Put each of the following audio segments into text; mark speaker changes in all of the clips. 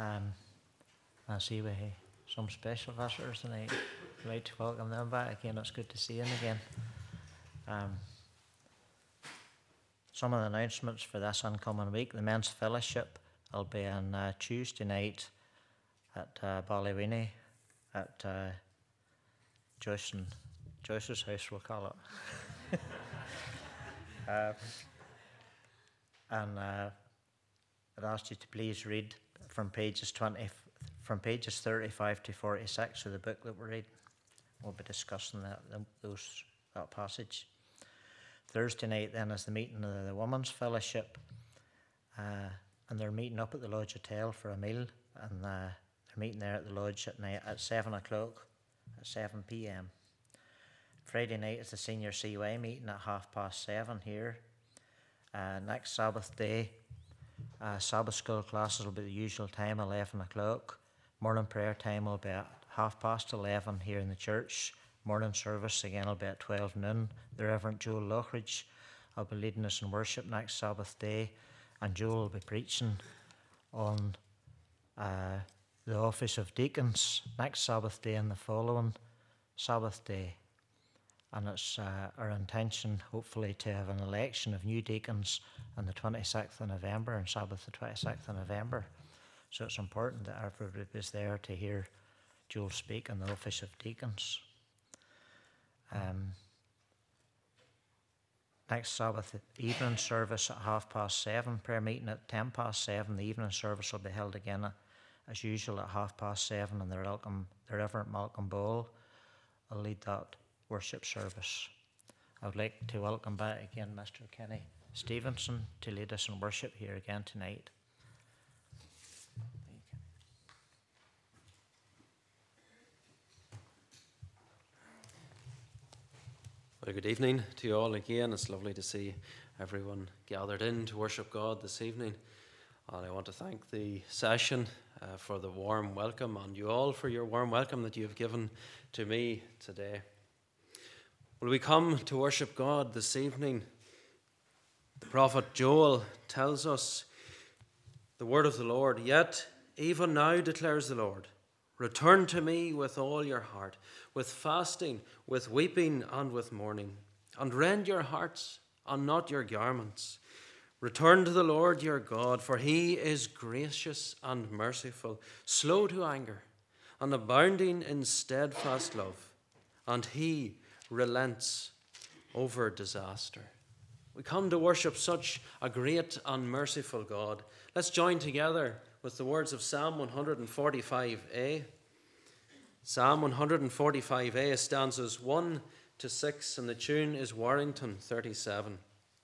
Speaker 1: I see we have some special visitors tonight. I'd like to welcome them back again. It's good to see them again. Some of the announcements for this incoming week: the men's fellowship will be on Tuesday night at Ballyweeny at Joyce's house, we'll call it. And I'd ask you to please read from pages 35 to 46 of the book that we're reading. We'll be discussing that passage. Thursday night then is the meeting of the Women's Fellowship, and they're meeting up at the Lodge Hotel for a meal, and they're meeting there at the Lodge at night at 7 o'clock, at 7 p.m. Friday night is the Senior CY meeting at 7:30 here. Next Sabbath day, Sabbath school classes will be the usual time, 11 o'clock. Morning prayer time will be at 11:30 here in the church. Morning service again will be at 12 noon. The Reverend Joel Lockridge will be leading us in worship next Sabbath day, and Joel will be preaching on the office of deacons next Sabbath day and the following Sabbath day. And it's our intention, hopefully, to have an election of new deacons on the 26th of November, and Sabbath the 26th of November. So it's important that everybody is there to hear Joel speak on the office of deacons. Next Sabbath evening service at 7:30, prayer meeting at 7:10. The evening service will be held again as usual at 7:30, and the Reverend Malcolm Ball will lead that worship service. I would like to welcome back again Mr. Kenny Stevenson to lead us in worship here again tonight.
Speaker 2: Well, good evening to you all again. It's lovely to see everyone gathered in to worship God this evening. And I want to thank the session for the warm welcome, and you all for your warm welcome that you have given to me today. Well, we come to worship God this evening. The prophet Joel tells us the word of the Lord. Yet, even now declares the Lord, return to me with all your heart, with fasting, with weeping, and with mourning, and rend your hearts and not your garments. Return to the Lord your God, for he is gracious and merciful, slow to anger, and abounding in steadfast love, and he relents over disaster. We come to worship such a great and merciful God. Let's join together with the words of Psalm 145a. Psalm 145a, stanzas 1 to 6, and the tune is Warrington 37.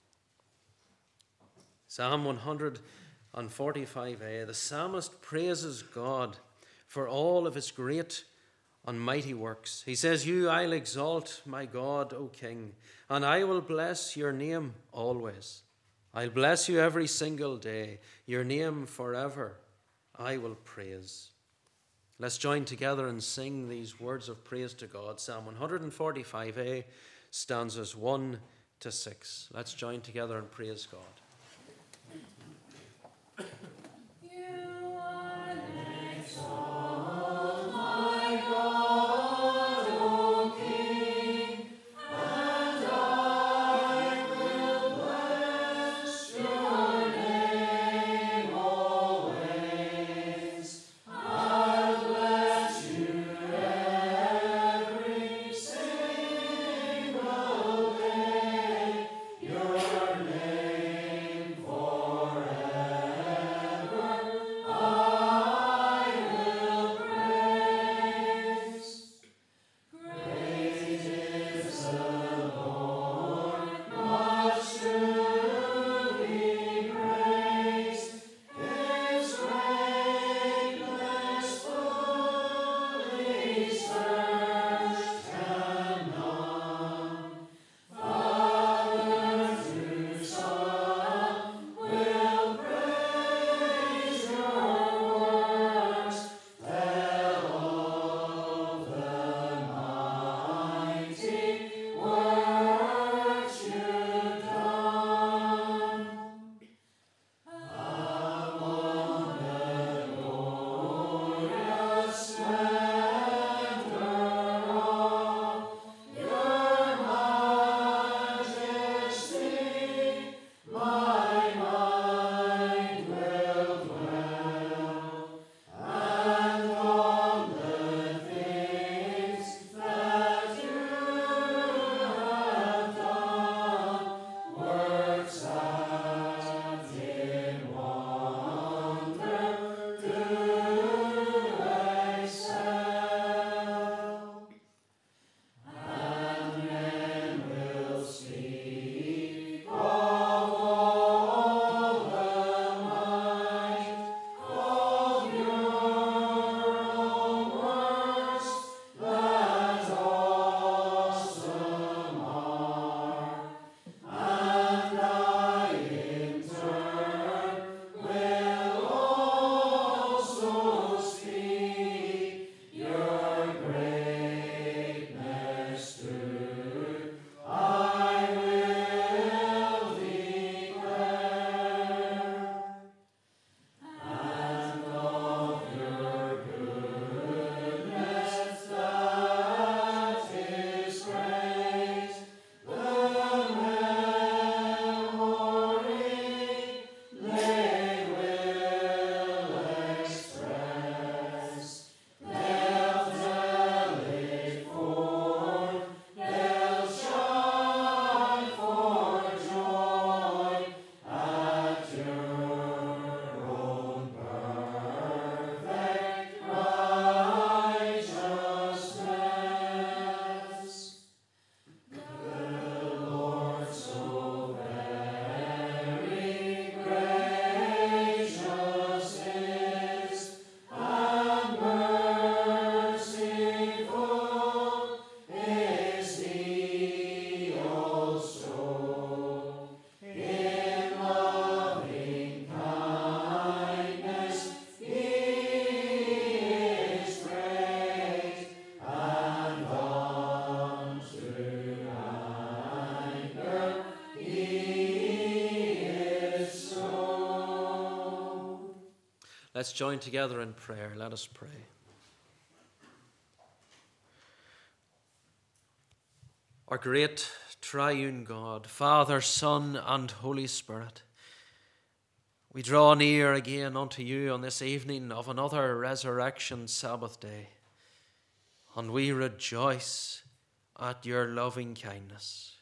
Speaker 2: Psalm 145a, the psalmist praises God for all of his great and mighty works. He says, you I'll exalt, my God, O King, and I will bless your name always. I'll bless you every single day. Your name forever I will praise. Let's join together and sing these words of praise to God. Psalm 145a, stanzas 1 to 6. Let's join together and praise God.
Speaker 3: Your name
Speaker 2: Let's join together in prayer. Let us pray. Our great triune God, Father, Son, and Holy Spirit, we draw near again unto you on this evening of another resurrection Sabbath day, and we rejoice at your loving kindness.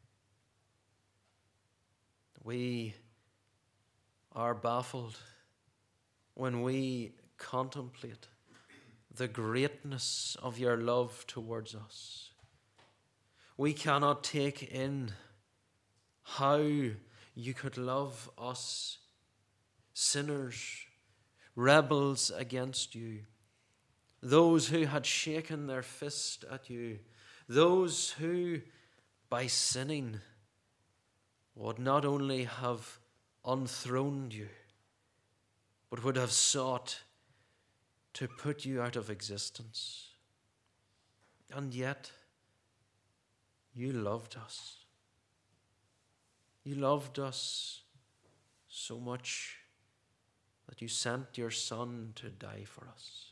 Speaker 2: We are baffled when we contemplate the greatness of your love towards us. We cannot take in how you could love us, sinners, rebels against you, those who had shaken their fist at you, those who, by sinning, would not only have unthroned you, but would have sought to put you out of existence. And yet, you loved us. You loved us so much that you sent your Son to die for us.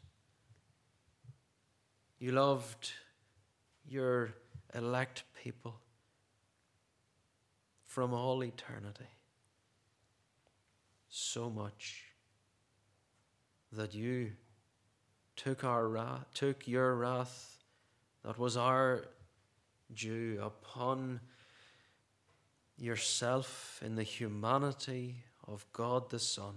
Speaker 2: You loved your elect people from all eternity so much that you took your wrath that was our due upon yourself in the humanity of God the Son.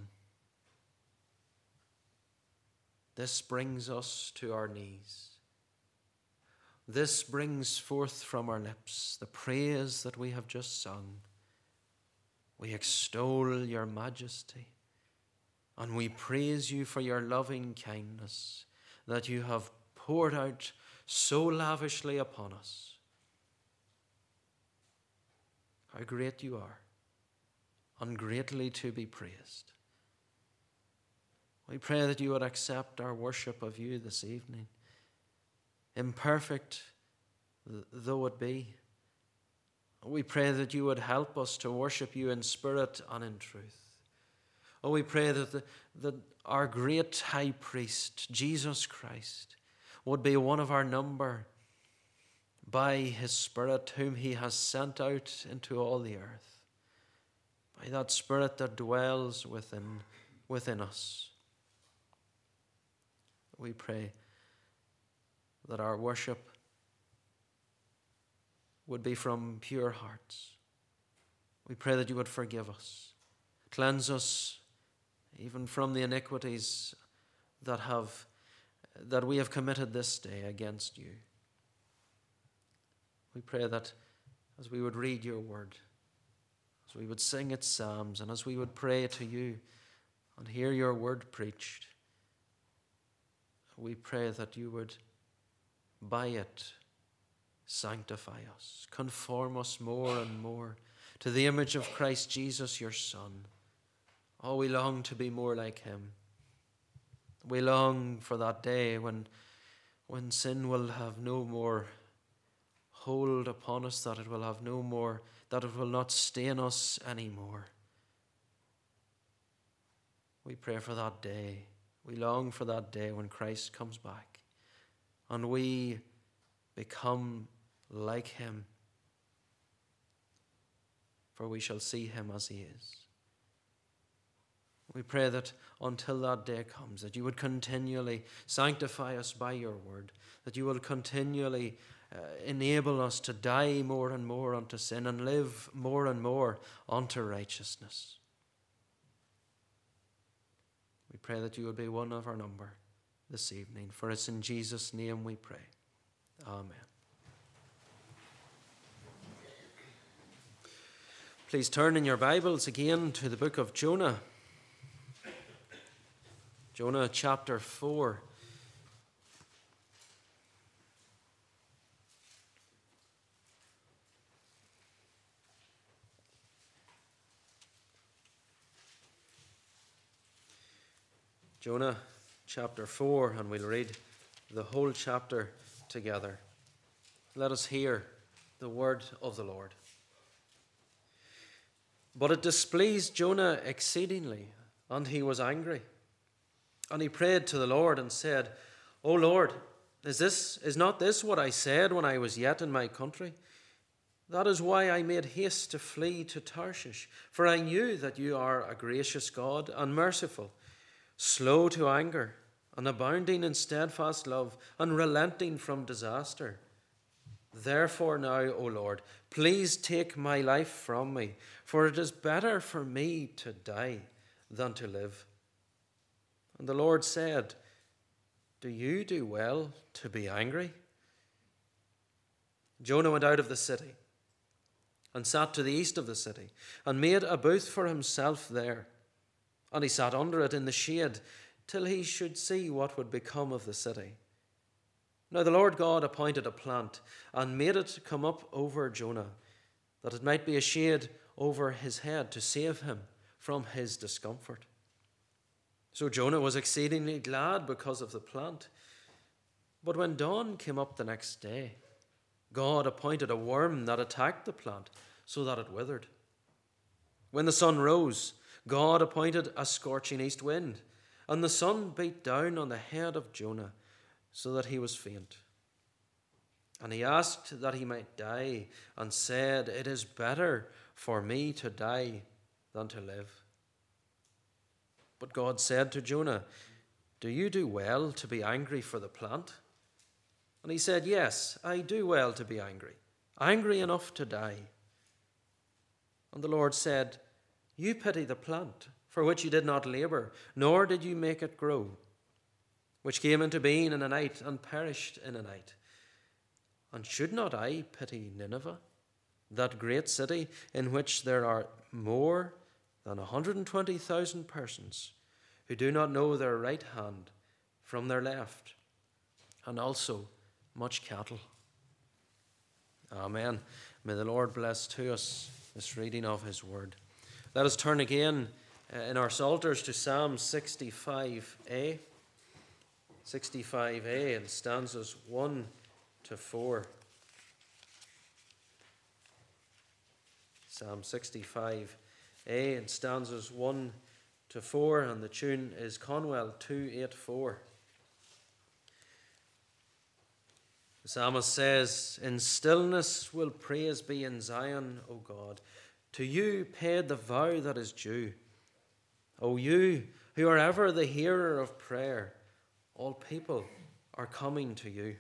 Speaker 2: This brings us to our knees. This brings forth from our lips the praise that we have just sung. We extol your majesty, and we praise you for your loving kindness that you have poured out so lavishly upon us. How great you are, and greatly to be praised. We pray that you would accept our worship of you this evening, imperfect though it be. We pray that you would help us to worship you in spirit and in truth. Oh, we pray that our great high priest, Jesus Christ, would be one of our number by his Spirit, whom he has sent out into all the earth, by that Spirit that dwells within us. We pray that our worship would be from pure hearts. We pray that you would forgive us, cleanse us even from the iniquities that we have committed this day against you. We pray that as we would read your word, as we would sing its psalms, and as we would pray to you and hear your word preached, we pray that you would by it sanctify us, conform us more and more to the image of Christ Jesus, your Son. Oh, we long to be more like him. We long for that day when sin will have no more hold upon us, that it will not stain us anymore. We pray for that day. We long for that day when Christ comes back and we become like him, for we shall see him as he is. We pray that until that day comes, that you would continually sanctify us by your word, that you will continually enable us to die more and more unto sin and live more and more unto righteousness. We pray that you would be one of our number this evening, for it's in Jesus' name we pray. Amen. Please turn in your Bibles again to the book of Jonah. Jonah chapter 4. Jonah chapter 4, and we'll read the whole chapter together. Let us hear the word of the Lord. But it displeased Jonah exceedingly, and he was angry. And he prayed to the Lord and said, O Lord, is not this what I said when I was yet in my country? That is why I made haste to flee to Tarshish, for I knew that you are a gracious God and merciful, slow to anger, and abounding in steadfast love, and relenting from disaster. Therefore now, O Lord, please take my life from me, for it is better for me to die than to live. And the Lord said, Do you do well to be angry? Jonah went out of the city and sat to the east of the city, and made a booth for himself there. And he sat under it in the shade, till he should see what would become of the city. Now the Lord God appointed a plant, and made it come up over Jonah, that it might be a shade over his head, to save him from his discomfort. So Jonah was exceedingly glad because of the plant. But when dawn came up the next day, God appointed a worm that attacked the plant, so that it withered. When the sun rose, God appointed a scorching east wind, and the sun beat down on the head of Jonah, so that he was faint. And he asked that he might die, and said, It is better for me to die than to live. But God said to Jonah, Do you do well to be angry for the plant? And he said, Yes, I do well to be angry, angry enough to die. And the Lord said, You pity the plant, for which you did not labor, nor did you make it grow, which came into being in a night and perished in a night. And should not I pity Nineveh, that great city in which there are more than 120,000 persons who do not know their right hand from their left, and also much cattle? Amen. May the Lord bless to us this reading of his word. Let us turn again in our psalters to Psalm 65a. 65a and stanzas 1 to 4. Psalm 65a and stanzas 1 to 4, and the tune is Conwell 284. The psalmist says, In stillness will praise be in Zion, O God. To you paid the vow that is due. O you who are ever the hearer of prayer, all people are coming to you.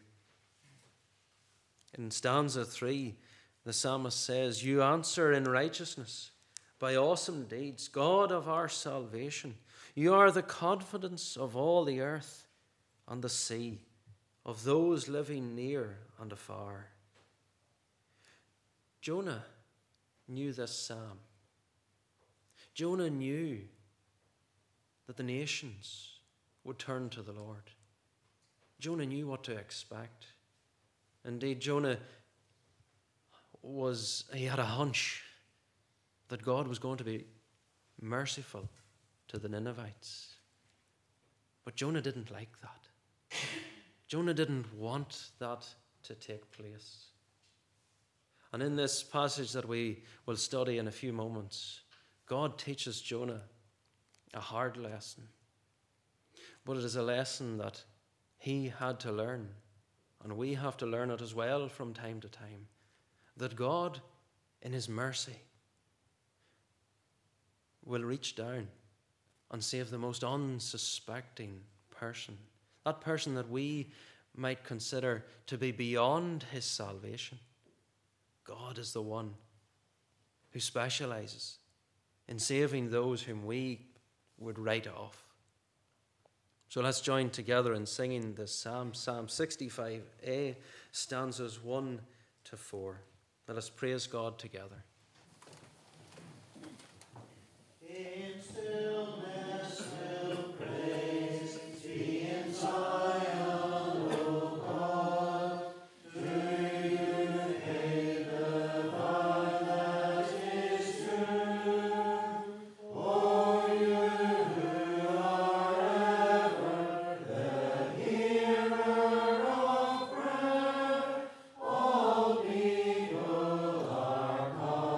Speaker 2: In stanza 3, the psalmist says, You answer in righteousness by awesome deeds, God of our salvation. You are the confidence of all the earth and the sea, of those living near and afar. Jonah knew this psalm. Jonah knew that the nations would turn to the Lord. Jonah knew what to expect. Indeed, Jonah he had a hunch that God was going to be merciful to the Ninevites. But Jonah didn't like that. Jonah didn't want that to take place. And in this passage that we will study in a few moments, God teaches Jonah a hard lesson. But it is a lesson that he had to learn, and we have to learn it as well from time to time, that God, in his mercy, will reach down and save the most unsuspecting person, that person that we might consider to be beyond his salvation. God is the one who specializes in saving those whom we would write off. So let's join together in singing this psalm, Psalm 65a, stanzas 1 to 4. Let us praise God together.
Speaker 3: In stillness will praise be in Zion, O God. To you pay the vow that is true. O you who are ever the hearer of prayer, all people are coming.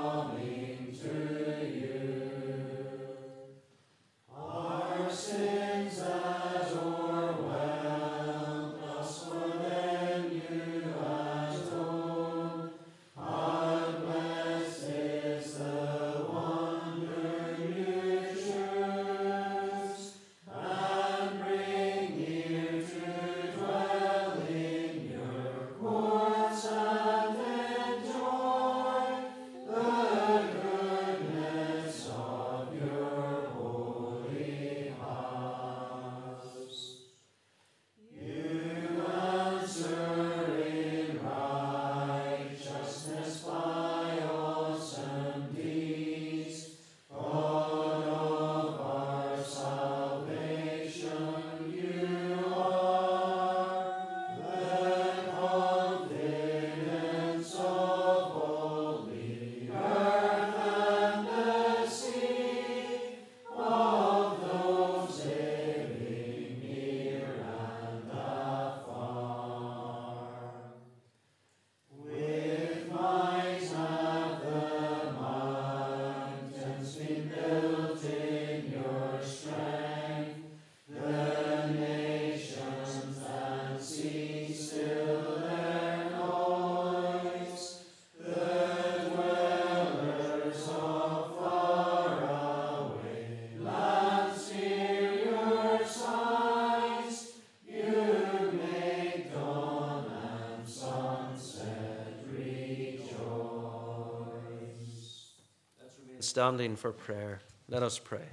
Speaker 2: standing for prayer. Let us pray.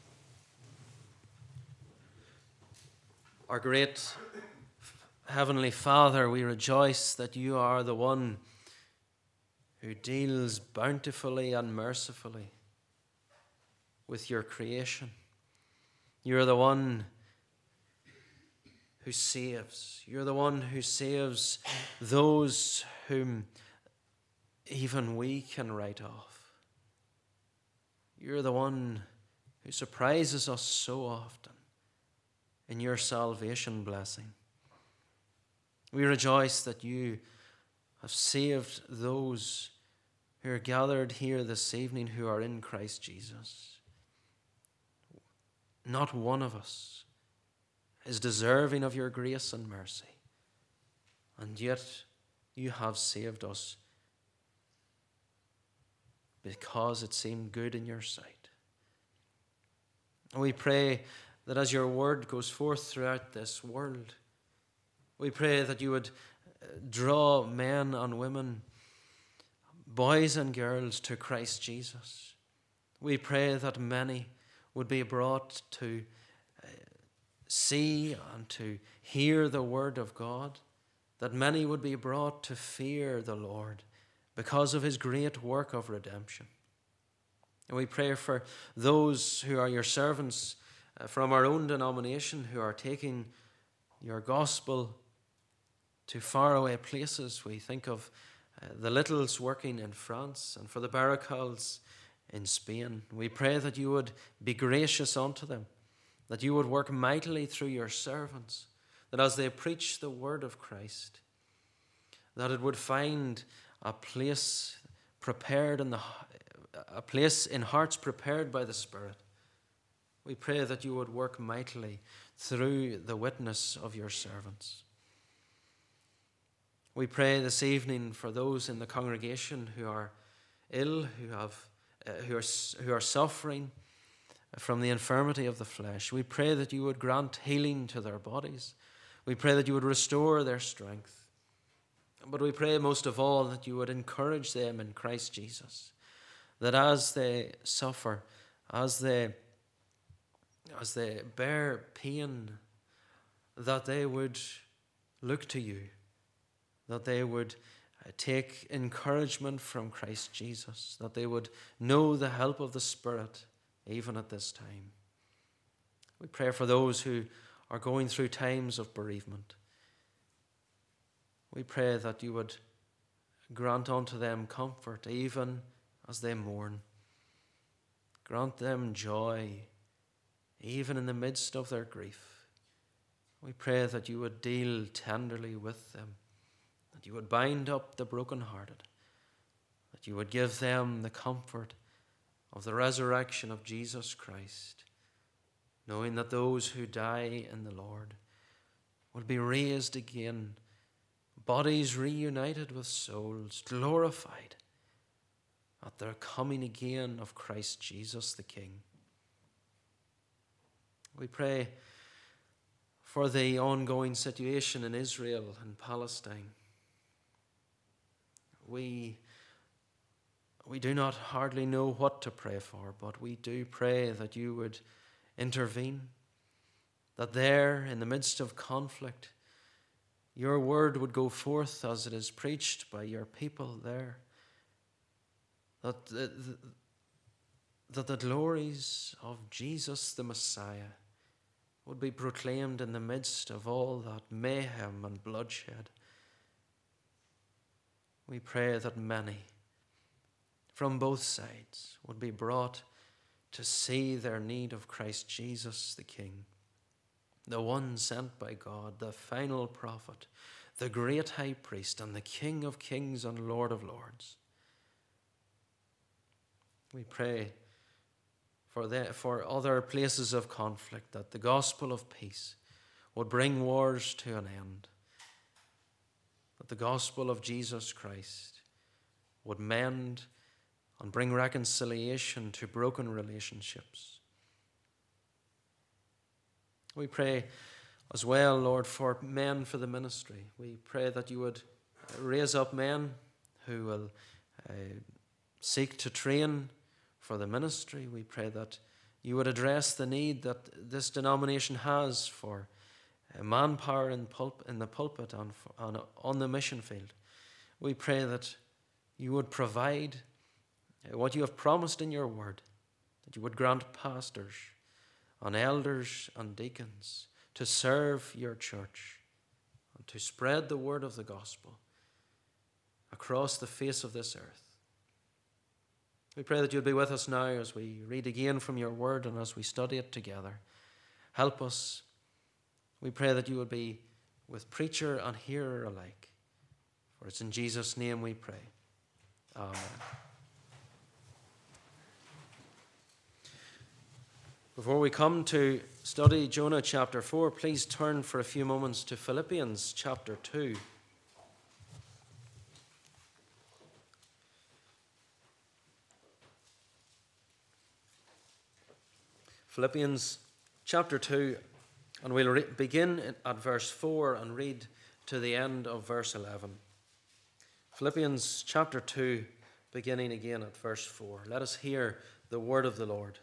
Speaker 2: Our great Heavenly Father, we rejoice that you are the one who deals bountifully and mercifully with your creation. You're the one who saves. You're the one who saves those whom even we can write off. You're the one who surprises us so often in your salvation blessing. We rejoice that you have saved those who are gathered here this evening who are in Christ Jesus. Not one of us is deserving of your grace and mercy, and yet you have saved us because it seemed good in your sight. And we pray that as your word goes forth throughout this world, we pray that you would draw men and women, boys and girls, to Christ Jesus. We pray that many would be brought to see and to hear the word of God, that many would be brought to fear the Lord because of his great work of redemption. And we pray for those who are your servants from our own denomination who are taking your gospel to faraway places. We think of the Littles working in France and for the Baracals in Spain. We pray that you would be gracious unto them, that you would work mightily through your servants, that as they preach the word of Christ, that it would find a place prepared a place in hearts prepared by the Spirit. We pray that you would work mightily through the witness of your servants. We pray this evening for those in the congregation who are ill, who are suffering from the infirmity of the flesh. We pray that you would grant healing to their bodies. We pray that you would restore their strength. But we pray most of all that you would encourage them in Christ Jesus, that as they suffer, as they bear pain, that they would look to you, that they would take encouragement from Christ Jesus, that they would know the help of the Spirit even at this time. We pray for those who are going through times of bereavement. We pray that you would grant unto them comfort even as they mourn. Grant them joy even in the midst of their grief. We pray that you would deal tenderly with them, that you would bind up the brokenhearted, that you would give them the comfort of the resurrection of Jesus Christ, knowing that those who die in the Lord will be raised again, bodies reunited with souls, glorified at the coming again of Christ Jesus the King. We pray for the ongoing situation in Israel and Palestine. We do not hardly know what to pray for, but we do pray that you would intervene, that there in the midst of conflict, your word would go forth as it is preached by your people there, that the glories of Jesus the Messiah would be proclaimed in the midst of all that mayhem and bloodshed. We pray that many from both sides would be brought to see their need of Christ Jesus the King, the one sent by God, the final prophet, the great high priest, and the King of kings and Lord of lords. We pray for other places of conflict, that the gospel of peace would bring wars to an end, that the gospel of Jesus Christ would mend and bring reconciliation to broken relationships. We pray as well, Lord, for men for the ministry. We pray that you would raise up men who will seek to train for the ministry. We pray that you would address the need that this denomination has for manpower in the pulpit and on the mission field. We pray that you would provide what you have promised in your word, that you would grant pastors and elders and deacons to serve your church and to spread the word of the gospel across the face of this earth. We pray that you'll be with us now as we read again from your word and as we study it together. Help us. We pray that you would be with preacher and hearer alike. For it's in Jesus' name we pray. Amen. Before we come to study Jonah chapter 4, please turn for a few moments to Philippians chapter 2. Philippians chapter 2, and we'll begin at verse 4 and read to the end of verse 11. Philippians chapter 2, beginning again at verse 4. Let us hear the word of the Lord.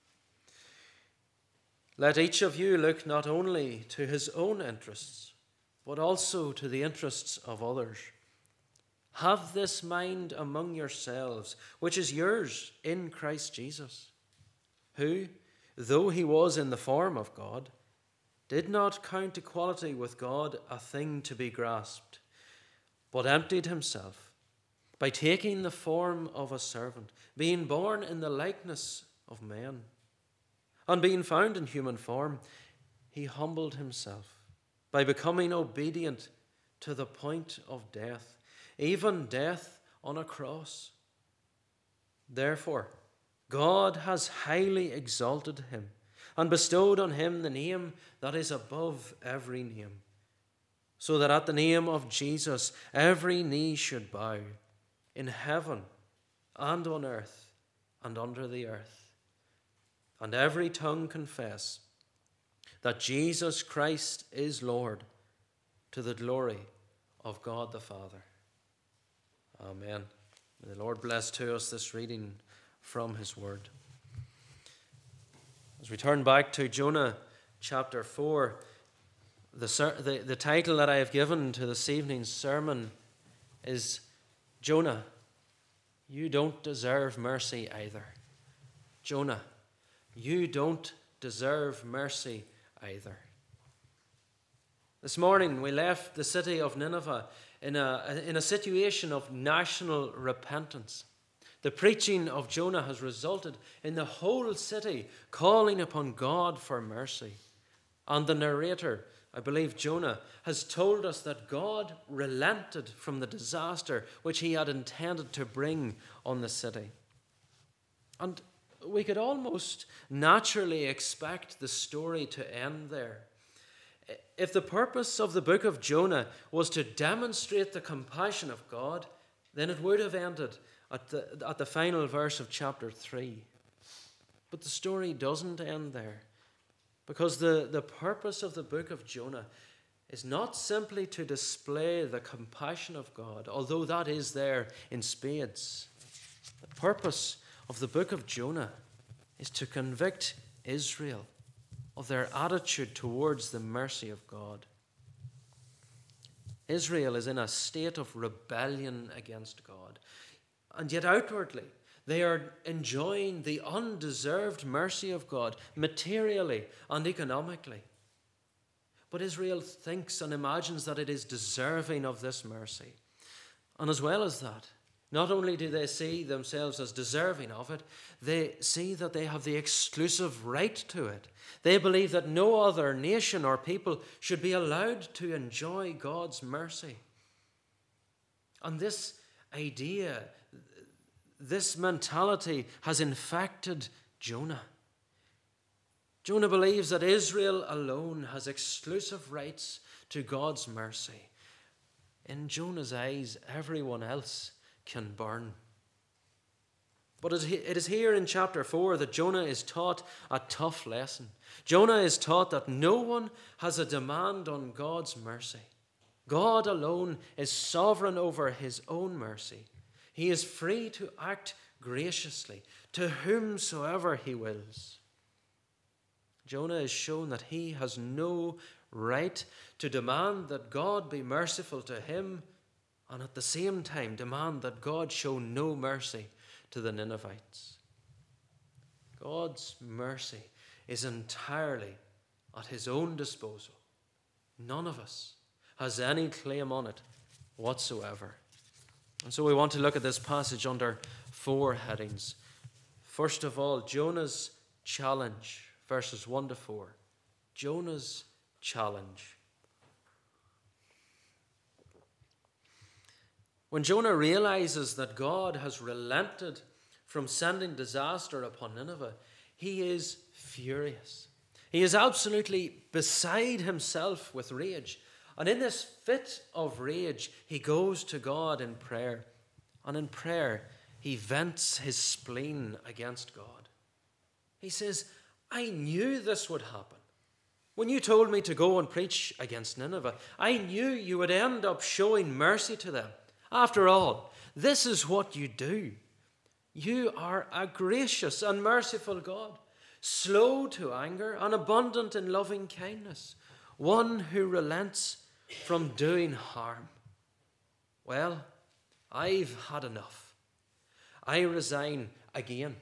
Speaker 2: Let each of you look not only to his own interests, but also to the interests of others. Have this mind among yourselves, which is yours in Christ Jesus, who, though he was in the form of God, did not count equality with God a thing to be grasped, but emptied himself by taking the form of a servant, being born in the likeness of men. And being found in human form, he humbled himself by becoming obedient to the point of death, even death on a cross. Therefore, God has highly exalted him and bestowed on him the name that is above every name, so that at the name of Jesus every knee should bow, in heaven and on earth and under the earth, and every tongue confess that Jesus Christ is Lord, to the glory of God the Father. Amen. May the Lord bless to us this reading from his word. As we turn back to Jonah chapter 4, the title that I have given to this evening's sermon is Jonah, you don't deserve mercy either. Jonah, you don't deserve mercy either. This morning we left the city of Nineveh in a situation of national repentance. The preaching of Jonah has resulted in the whole city calling upon God for mercy. And the narrator, I believe Jonah, has told us that God relented from the disaster which he had intended to bring on the city. And we could almost naturally expect the story to end there. If the purpose of the book of Jonah was to demonstrate the compassion of God, then it would have ended at the final verse of chapter 3. But the story doesn't end there, because the purpose of the book of Jonah is not simply to display the compassion of God, although that is there in spades. The purpose of the book of Jonah is to convict Israel of their attitude towards the mercy of God. Israel is in a state of rebellion against God, and yet outwardly they are enjoying the undeserved mercy of God materially and economically. But Israel thinks and imagines that it is deserving of this mercy. And as well as that, not only do they see themselves as deserving of it, they see that they have the exclusive right to it. They believe that no other nation or people should be allowed to enjoy God's mercy. And this idea, this mentality has infected Jonah. Jonah believes that Israel alone has exclusive rights to God's mercy. In Jonah's eyes, everyone else can burn. But it is here in chapter 4 that Jonah is taught a tough lesson. Jonah is taught that no one has a demand on God's mercy. God alone is sovereign over his own mercy. He is free to act graciously to whomsoever he wills. Jonah is shown that he has no right to demand that God be merciful to him, and at the same time demand that God show no mercy to the Ninevites. God's mercy is entirely at his own disposal. None of us has any claim on it whatsoever. And so we want to look at this passage under 4 headings. First of all, Jonah's challenge, verses 1 to 4. Jonah's challenge. When Jonah realizes that God has relented from sending disaster upon Nineveh, he is furious. He is absolutely beside himself with rage. And in this fit of rage, he goes to God in prayer. And in prayer, he vents his spleen against God. He says, I knew this would happen. When you told me to go and preach against Nineveh, I knew you would end up showing mercy to them. After all, this is what you do. You are a gracious and merciful God, slow to anger and abundant in loving kindness, one who relents from doing harm. Well, I've had enough. I resign again.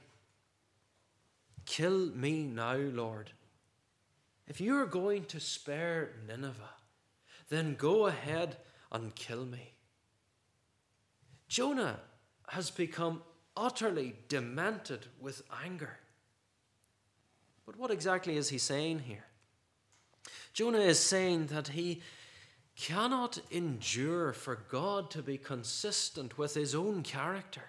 Speaker 2: Kill me now, Lord. If you are going to spare Nineveh, then go ahead and kill me. Jonah has become utterly demented with anger. But what exactly is he saying here? Jonah is saying that he cannot endure for God to be consistent with his own character.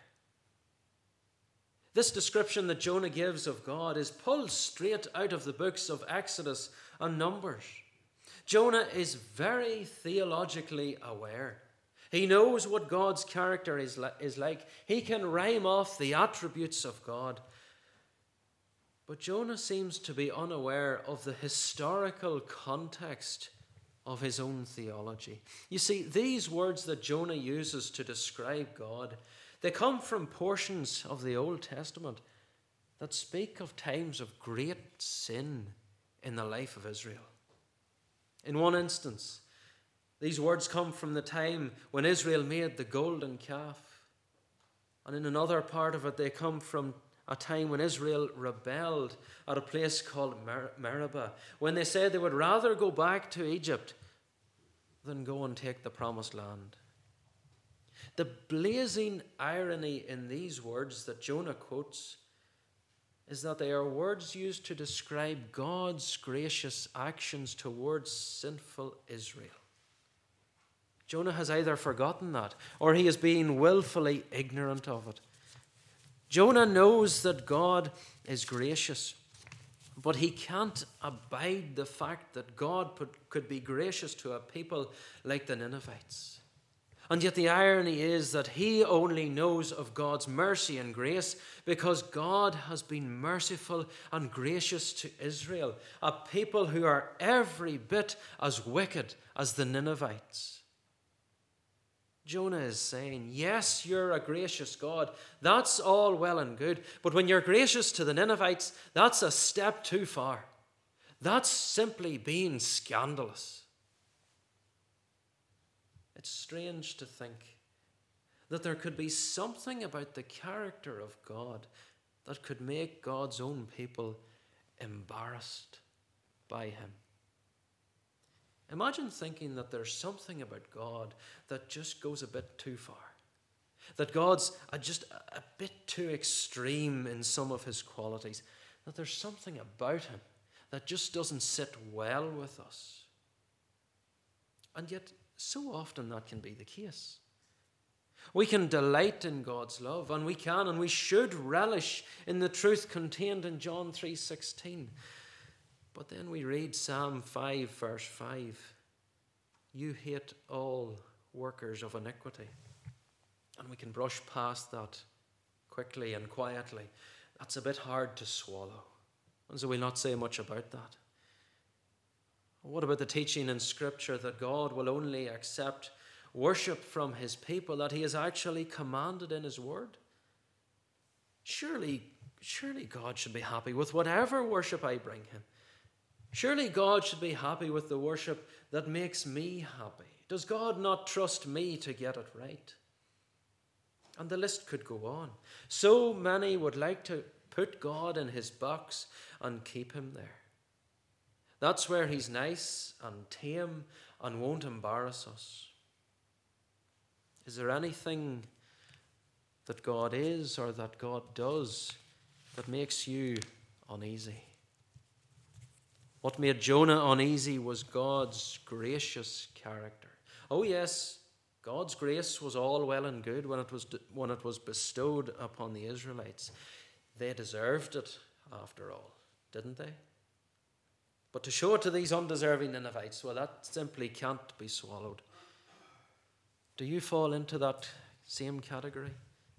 Speaker 2: This description that Jonah gives of God is pulled straight out of the books of Exodus and Numbers. Jonah is very theologically aware. He knows what God's character is like. He can rhyme off the attributes of God. But Jonah seems to be unaware of the historical context of his own theology. You see, these words that Jonah uses to describe God, they come from portions of the Old Testament that speak of times of great sin in the life of Israel. In one instance, these words come from the time when Israel made the golden calf. And in another part of it, they come from a time when Israel rebelled at a place called Meribah, when they said they would rather go back to Egypt than go and take the promised land. The blazing irony in these words that Jonah quotes is that they are words used to describe God's gracious actions towards sinful Israel. Jonah has either forgotten that or he is being willfully ignorant of it. Jonah knows that God is gracious, but he can't abide the fact that God could be gracious to a people like the Ninevites. And yet the irony is that he only knows of God's mercy and grace because God has been merciful and gracious to Israel, a people who are every bit as wicked as the Ninevites. Jonah is saying, yes, you're a gracious God. That's all well and good. But when you're gracious to the Ninevites, that's a step too far. That's simply being scandalous. It's strange to think that there could be something about the character of God that could make God's own people embarrassed by him. Imagine thinking that there's something about God that just goes a bit too far. That God's just a bit too extreme in some of his qualities. That there's something about him that just doesn't sit well with us. And yet, so often that can be the case. We can delight in God's love, and we can and we should relish in the truth contained in John 3:16. But then we read Psalm 5, verse 5. You hate all workers of iniquity. And we can brush past that quickly and quietly. That's a bit hard to swallow. And so we'll not say much about that. What about the teaching in Scripture that God will only accept worship from his people that he has actually commanded in his word? Surely God should be happy with whatever worship I bring him. Surely God should be happy with the worship that makes me happy. Does God not trust me to get it right? And the list could go on. So many would like to put God in his box and keep him there. That's where he's nice and tame and won't embarrass us. Is there anything that God is or that God does that makes you uneasy? What made Jonah uneasy was God's gracious character. Oh yes, God's grace was all well and good when it was bestowed upon the Israelites. They deserved it after all, didn't they? But to show it to these undeserving Ninevites, well, that simply can't be swallowed. Do you fall into that same category?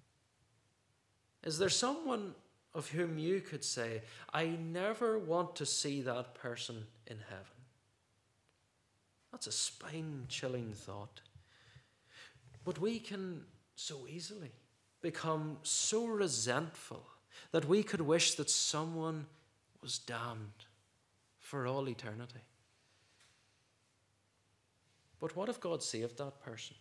Speaker 2: Is there someone of whom you could say, I never want to see that person in heaven? That's a spine-chilling thought. But we can so easily become so resentful that we could wish that someone was damned for all eternity. But what if God saved that person?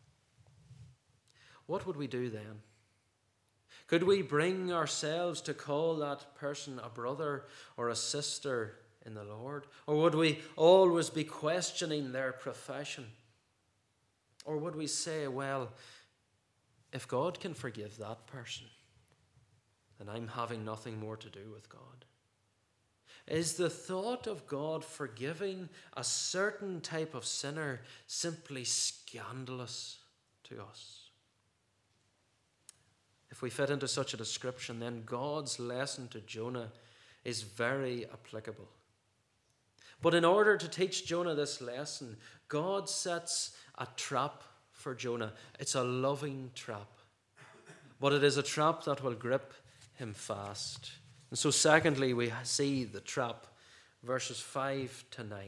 Speaker 2: What would we do then? Could we bring ourselves to call that person a brother or a sister in the Lord? Or would we always be questioning their profession? Or would we say, well, if God can forgive that person, then I'm having nothing more to do with God? Is the thought of God forgiving a certain type of sinner simply scandalous to us? If we fit into such a description, then God's lesson to Jonah is very applicable. But in order to teach Jonah this lesson, God sets a trap for Jonah. It's a loving trap, but it is a trap that will grip him fast. And so secondly, we see the trap, verses 5 to 9.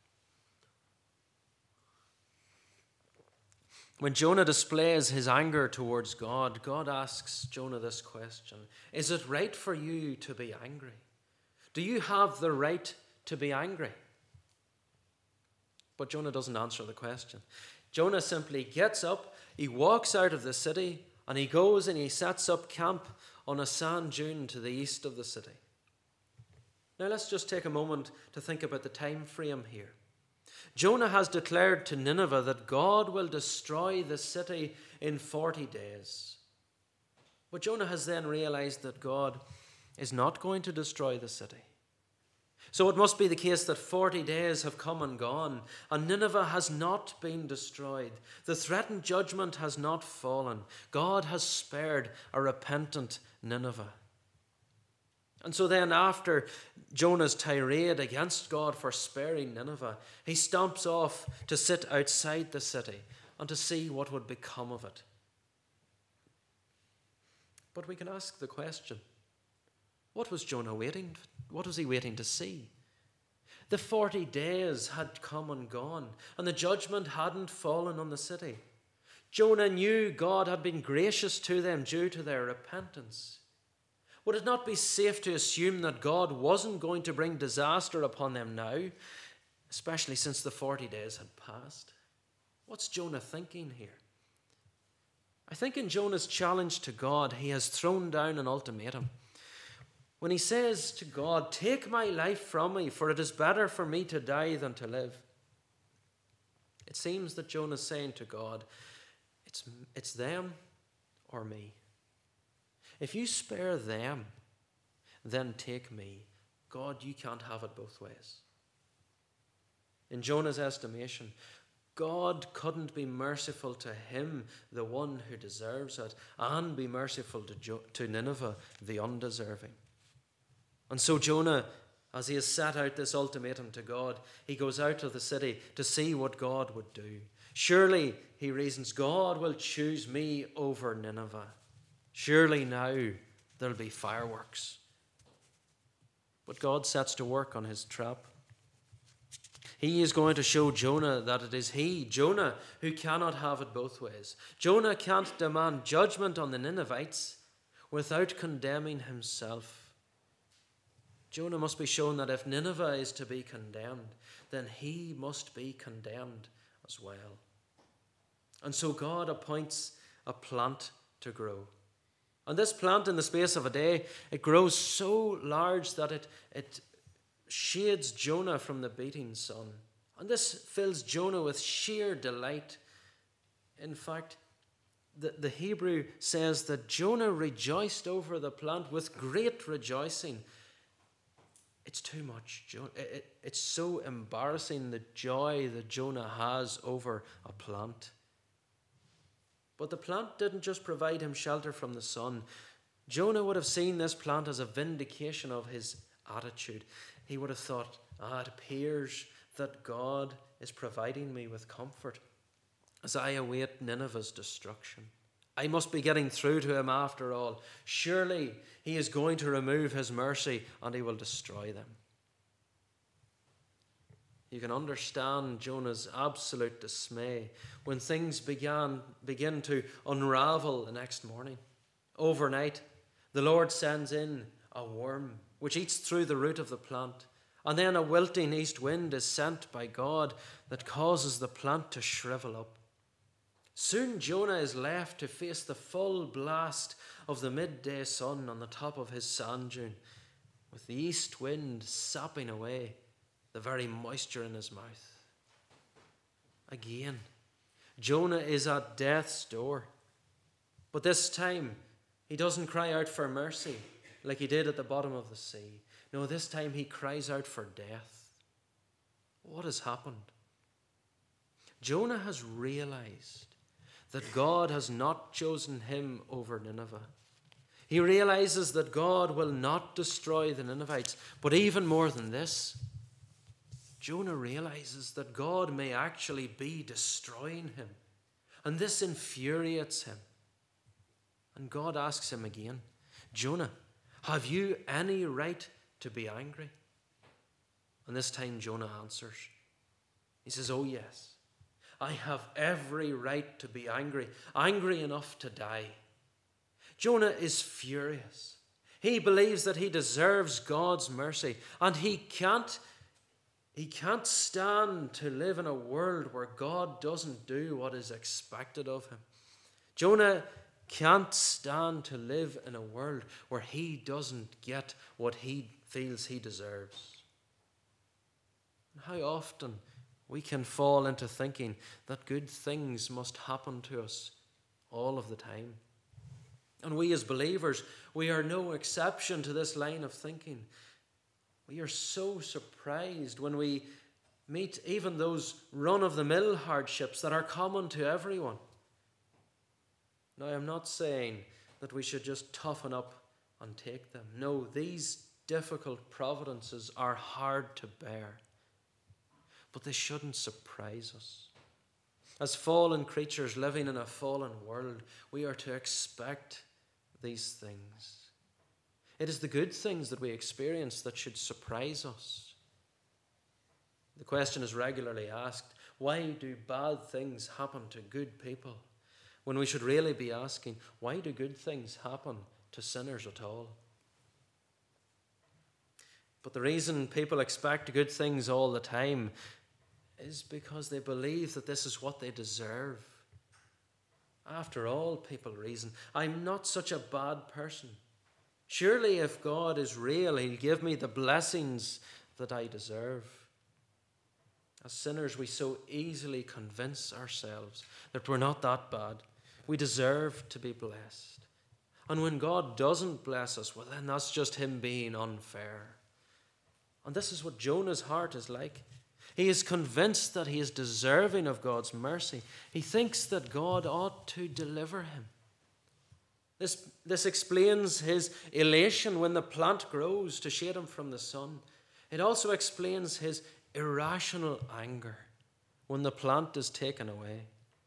Speaker 2: When Jonah displays his anger towards God, God asks Jonah this question: is it right for you to be angry? Do you have the right to be angry? But Jonah doesn't answer the question. Jonah simply gets up, he walks out of the city, and he goes and he sets up camp on a sand dune to the east of the city. Now let's just take a moment to think about the time frame here. Jonah has declared to Nineveh that God will destroy the city in 40 days. But Jonah has then realized that God is not going to destroy the city. So it must be the case that 40 days have come and gone, and Nineveh has not been destroyed. The threatened judgment has not fallen. God has spared a repentant Nineveh. And so then, after Jonah's tirade against God for sparing Nineveh, he stomps off to sit outside the city and to see what would become of it. But we can ask the question, what was Jonah waiting? What was he waiting to see? The 40 days had come and gone, and the judgment hadn't fallen on the city. Jonah knew God had been gracious to them due to their repentance. Would it not be safe to assume that God wasn't going to bring disaster upon them now, especially since the 40 days had passed? What's Jonah thinking here? I think in Jonah's challenge to God, he has thrown down an ultimatum. When he says to God, "Take my life from me, for it is better for me to die than to live," it seems that Jonah is saying to God, it's them or me. If you spare them, then take me. God, you can't have it both ways. In Jonah's estimation, God couldn't be merciful to him, the one who deserves it, and be merciful to Nineveh, the undeserving. And so Jonah, as he has set out this ultimatum to God, he goes out of the city to see what God would do. Surely, he reasons, God will choose me over Nineveh. Surely now there'll be fireworks. But God sets to work on his trap. He is going to show Jonah that it is he, Jonah, who cannot have it both ways. Jonah can't demand judgment on the Ninevites without condemning himself. Jonah must be shown that if Nineveh is to be condemned, then he must be condemned as well. And so God appoints a plant to grow. And this plant, in the space of a day, it grows so large that it shades Jonah from the beating sun. And this fills Jonah with sheer delight. In fact, the Hebrew says that Jonah rejoiced over the plant with great rejoicing. It's too much. It's so embarrassing, the joy that Jonah has over a plant. But the plant didn't just provide him shelter from the sun. Jonah would have seen this plant as a vindication of his attitude. He would have thought, it appears that God is providing me with comfort as I await Nineveh's destruction. I must be getting through to him after all. Surely he is going to remove his mercy and he will destroy them. You can understand Jonah's absolute dismay when things begin to unravel the next morning. Overnight, the Lord sends in a worm which eats through the root of the plant. And then a wilting east wind is sent by God that causes the plant to shrivel up. Soon Jonah is left to face the full blast of the midday sun on the top of his sand dune, with the east wind sapping away the very moisture in his mouth. Again, Jonah is at death's door. But this time, he doesn't cry out for mercy like he did at the bottom of the sea. No, this time he cries out for death. What has happened? Jonah has realized that God has not chosen him over Nineveh. He realizes that God will not destroy the Ninevites. But even more than this, Jonah realizes that God may actually be destroying him. And this infuriates him. And God asks him again, Jonah, have you any right to be angry? And this time Jonah answers. He says, oh yes, I have every right to be angry, angry enough to die. Jonah is furious. He believes that he deserves God's mercy, and he can't stand to live in a world where God doesn't do what is expected of him. Jonah can't stand to live in a world where he doesn't get what he feels he deserves. How often we can fall into thinking that good things must happen to us all of the time. And we as believers, we are no exception to this line of thinking. We are so surprised when we meet even those run-of-the-mill hardships that are common to everyone. Now, I'm not saying that we should just toughen up and take them. No, these difficult providences are hard to bear. But they shouldn't surprise us. As fallen creatures living in a fallen world, we are to expect these things. It is the good things that we experience that should surprise us. The question is regularly asked, why do bad things happen to good people? When we should really be asking, why do good things happen to sinners at all? But the reason people expect good things all the time is because they believe that this is what they deserve. After all, people reason, I'm not such a bad person. Surely if God is real, he'll give me the blessings that I deserve. As sinners, we so easily convince ourselves that we're not that bad. We deserve to be blessed. And when God doesn't bless us, well, then that's just him being unfair. And this is what Jonah's heart is like. He is convinced that he is deserving of God's mercy. He thinks that God ought to deliver him. This explains his elation when the plant grows to shade him from the sun. It also explains his irrational anger when the plant is taken away.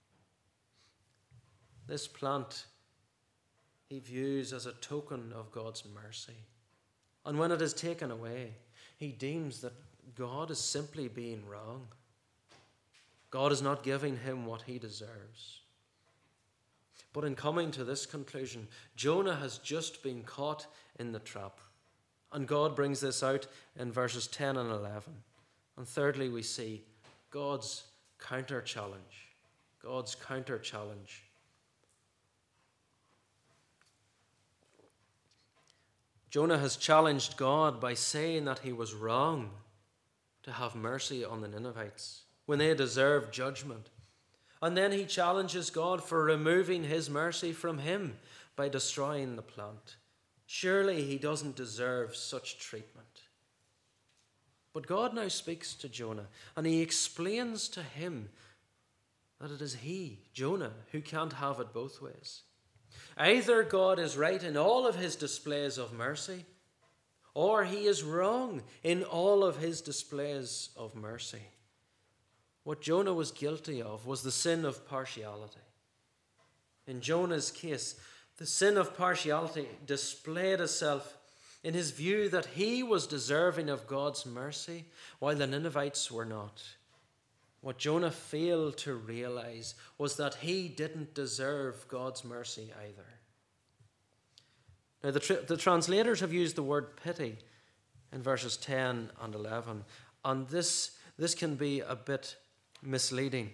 Speaker 2: This plant he views as a token of God's mercy. And when it is taken away, he deems that God is simply being wrong. God is not giving him what he deserves. But in coming to this conclusion, Jonah has just been caught in the trap. And God brings this out in verses 10 and 11. And thirdly, we see God's counter-challenge. God's counter-challenge. Jonah has challenged God by saying that he was wrong to have mercy on the Ninevites when they deserved judgment. And then he challenges God for removing his mercy from him by destroying the plant. Surely he doesn't deserve such treatment. But God now speaks to Jonah, and he explains to him that it is he, Jonah, who can't have it both ways. Either God is right in all of his displays of mercy, or he is wrong in all of his displays of mercy. What Jonah was guilty of was the sin of partiality. In Jonah's case, the sin of partiality displayed itself in his view that he was deserving of God's mercy, while the Ninevites were not. What Jonah failed to realize was that he didn't deserve God's mercy either. Now, the translators have used the word pity in verses 10 and 11, and this can be a bit misleading.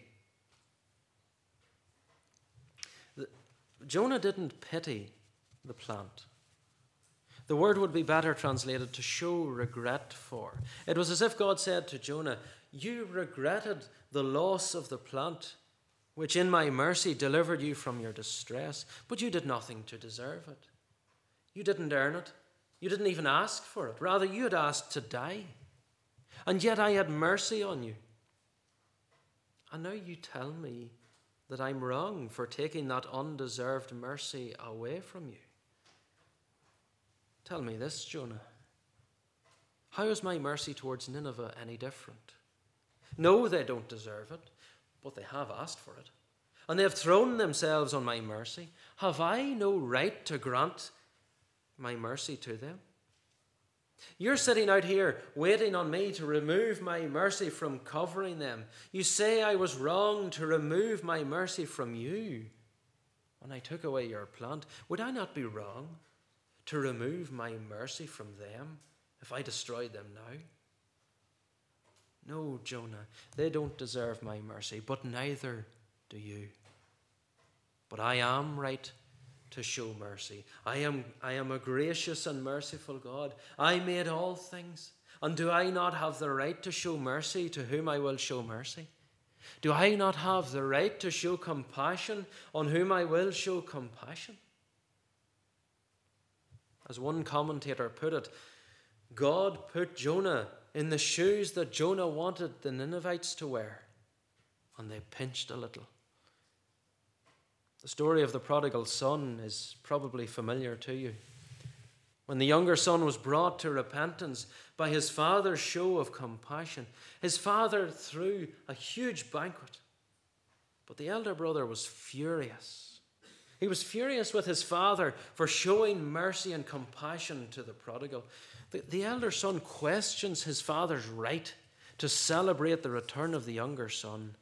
Speaker 2: Jonah didn't pity the plant. The word would be better translated to show regret for. It was as if God said to Jonah, "You regretted the loss of the plant, which in my mercy delivered you from your distress, but you did nothing to deserve it. You didn't earn it. You didn't even ask for it. Rather, you had asked to die. And yet I had mercy on you. And now you tell me that I'm wrong for taking that undeserved mercy away from you. Tell me this, Jonah. How is my mercy towards Nineveh any different? No, they don't deserve it, but they have asked for it. And they have thrown themselves on my mercy. Have I no right to grant my mercy to them? You're sitting out here waiting on me to remove my mercy from covering them. You say I was wrong to remove my mercy from you when I took away your plant. Would I not be wrong to remove my mercy from them if I destroyed them now? No, Jonah, they don't deserve my mercy, but neither do you. But I am right to show mercy. I am a gracious and merciful God. I made all things. And do I not have the right to show mercy to whom I will show mercy? Do I not have the right to show compassion on whom I will show compassion? As one commentator put it, God put Jonah in the shoes that Jonah wanted the Ninevites to wear, and they pinched a little. The story of the prodigal son is probably familiar to you. When the younger son was brought to repentance by his father's show of compassion, his father threw a huge banquet. But the elder brother was furious. He was furious with his father for showing mercy and compassion to the prodigal. The elder son questions his father's right to celebrate the return of the younger son.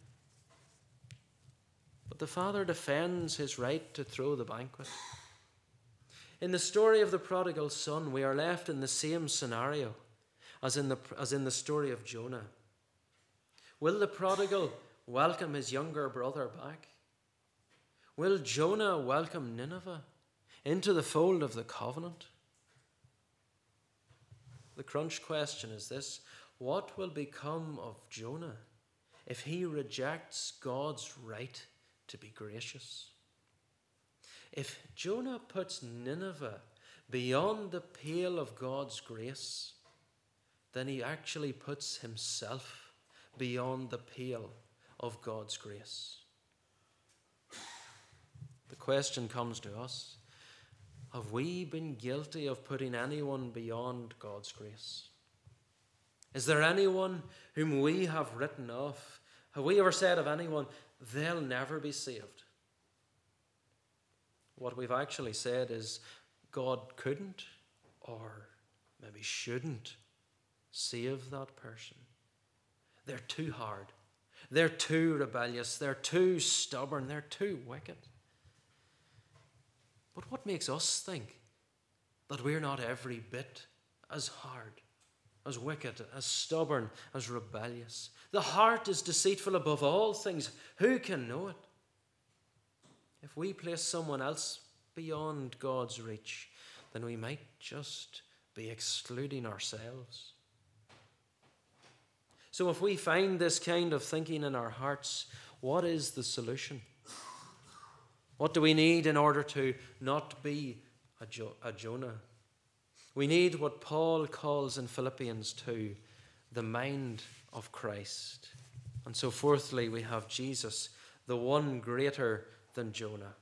Speaker 2: But the father defends his right to throw the banquet. In the story of the prodigal son, we are left in the same scenario as in the story of Jonah. Will the prodigal welcome his younger brother back? Will Jonah welcome Nineveh into the fold of the covenant? The crunch question is this: what will become of Jonah if he rejects God's right to be gracious? If Jonah puts Nineveh beyond the pale of God's grace, then he actually puts himself beyond the pale of God's grace. The question comes to us: have we been guilty of putting anyone beyond God's grace? Is there anyone whom we have written off? Have we ever said of anyone, they'll never be saved? What we've actually said is God couldn't, or maybe shouldn't, save that person. They're too hard. They're too rebellious. They're too stubborn. They're too wicked. But what makes us think that we're not every bit as hard, as wicked, as stubborn, as rebellious? The heart is deceitful above all things. Who can know it? If we place someone else beyond God's reach, then we might just be excluding ourselves. So if we find this kind of thinking in our hearts, what is the solution? What do we need in order to not be a Jonah? We need what Paul calls in Philippians 2, the mind of Christ. And so fourthly, we have Jesus, the one greater than Jonah.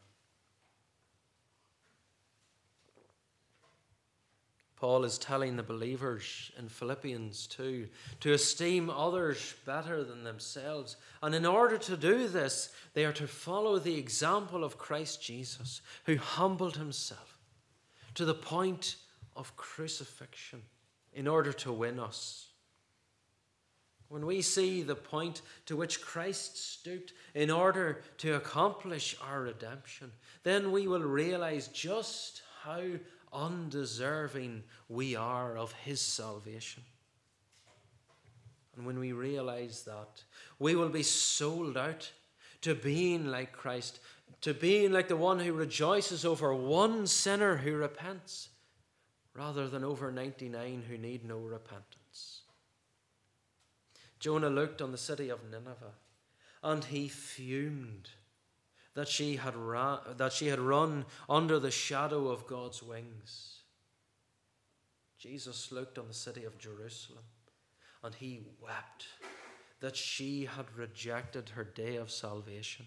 Speaker 2: Paul is telling the believers in Philippians 2 to esteem others better than themselves. And in order to do this, they are to follow the example of Christ Jesus, who humbled himself to the point of crucifixion in order to win us. When we see the point to which Christ stooped in order to accomplish our redemption, then we will realize just how undeserving we are of his salvation. And when we realize that, we will be sold out to being like Christ, to being like the one who rejoices over one sinner who repents, rather than over 99 who need no repentance. Jonah looked on the city of Nineveh, and he fumed that she had run under the shadow of God's wings. Jesus looked on the city of Jerusalem, and he wept that she had rejected her day of salvation.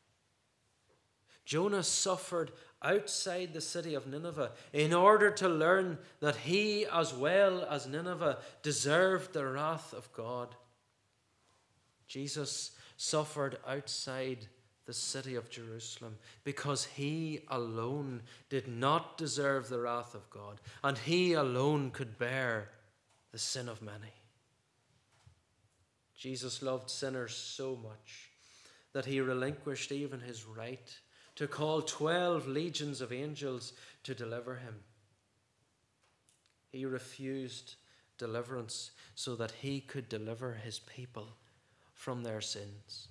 Speaker 2: Jonah suffered outside the city of Nineveh in order to learn that he, as well as Nineveh, deserved the wrath of God. Jesus suffered outside the city of Jerusalem because he alone did not deserve the wrath of God, and he alone could bear the sin of many. Jesus loved sinners so much that he relinquished even his right to call 12 legions of angels to deliver him. He refused deliverance so that he could deliver his people from their sins.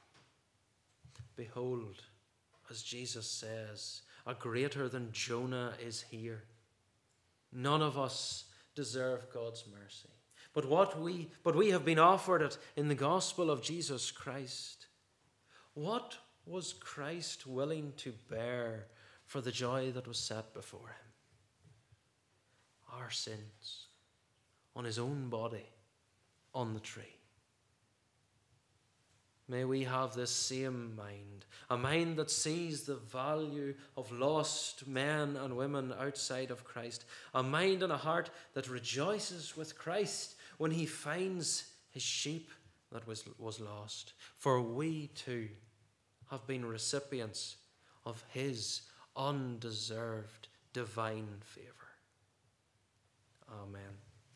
Speaker 2: Behold, as Jesus says, a greater than Jonah is here. None of us deserve God's mercy. But we have been offered it in the gospel of Jesus Christ. What was Christ willing to bear for the joy that was set before him? Our sins on his own body on the tree. May we have this same mind, a mind that sees the value of lost men and women outside of Christ, a mind and a heart that rejoices with Christ when he finds his sheep that was lost. For we too have been recipients of his undeserved divine favor. Amen.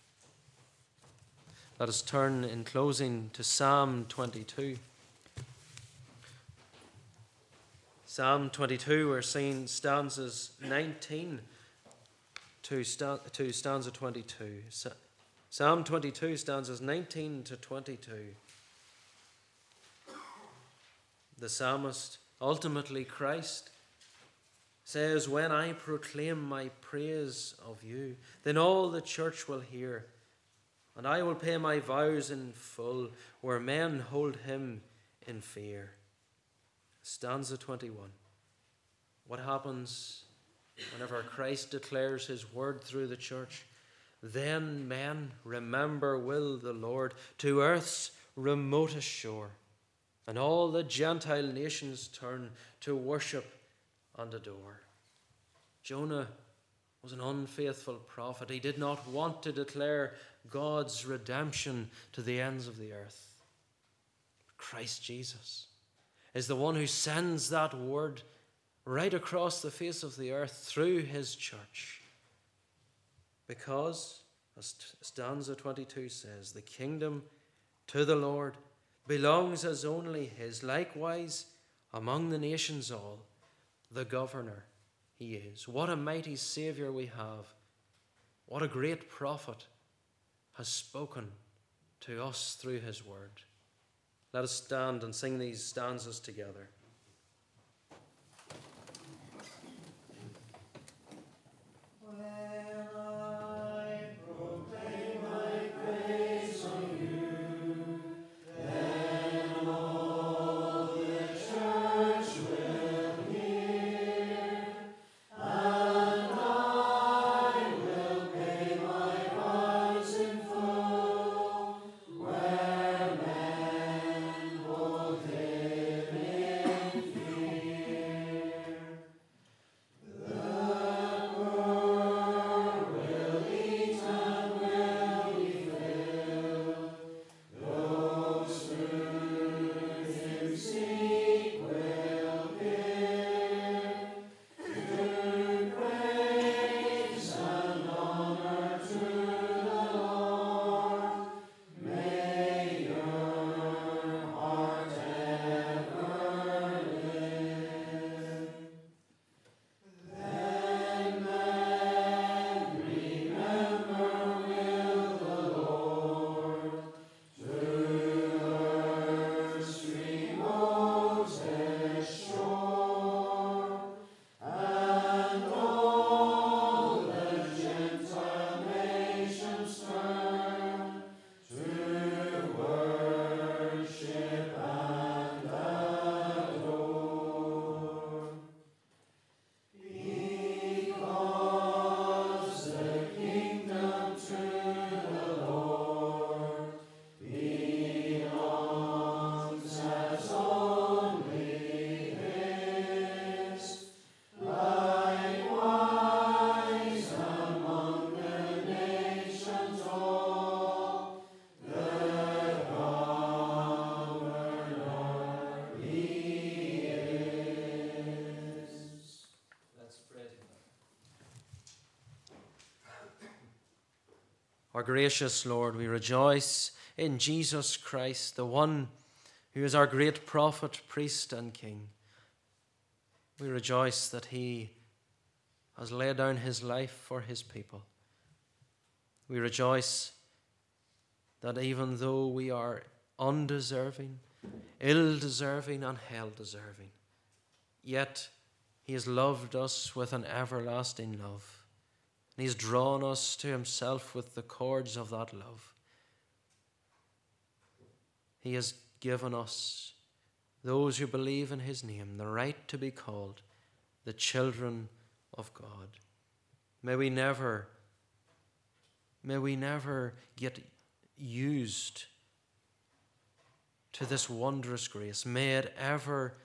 Speaker 2: Let us turn in closing to Psalm 22. Psalm 22, we're seeing stanzas 19 to stanza 22. Psalm 22, stanzas 19 to 22. The psalmist, ultimately Christ, says, "When I proclaim my praise of you, then all the church will hear, and I will pay my vows in full where men hold him in fear." Stanza 21. What happens whenever Christ declares his word through the church? Then men remember will the Lord to earth's remotest shore, and all the Gentile nations turn to worship and adore. Jonah was an unfaithful prophet. He did not want to declare God's redemption to the ends of the earth. Christ Jesus is the one who sends that word right across the face of the earth through his church. Because, as stanza 22 says, the kingdom to the Lord belongs as only his. Likewise, among the nations all, the governor, he is. What a mighty Saviour we have. What a great prophet has spoken to us through his word. Let us stand and sing these stanzas together. Our gracious Lord, we rejoice in Jesus Christ, the one who is our great prophet, priest, and king. We rejoice that he has laid down his life for his people. We rejoice that even though we are undeserving, ill-deserving, and hell-deserving, yet he has loved us with an everlasting love. And he's drawn us to himself with the cords of that love. He has given us, those who believe in his name, the right to be called the children of God. May we never get used to this wondrous grace. May it ever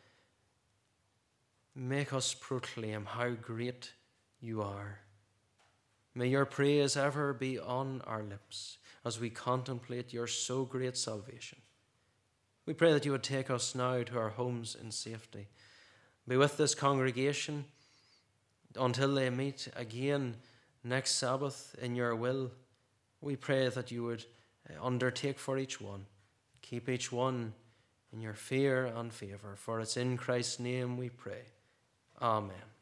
Speaker 2: make us proclaim how great you are. May your praise ever be on our lips as we contemplate your so great salvation. We pray that you would take us now to our homes in safety. Be with this congregation until they meet again next Sabbath in your will. We pray that you would undertake for each one. Keep each one in your fear and favour. For it's in Christ's name we pray. Amen.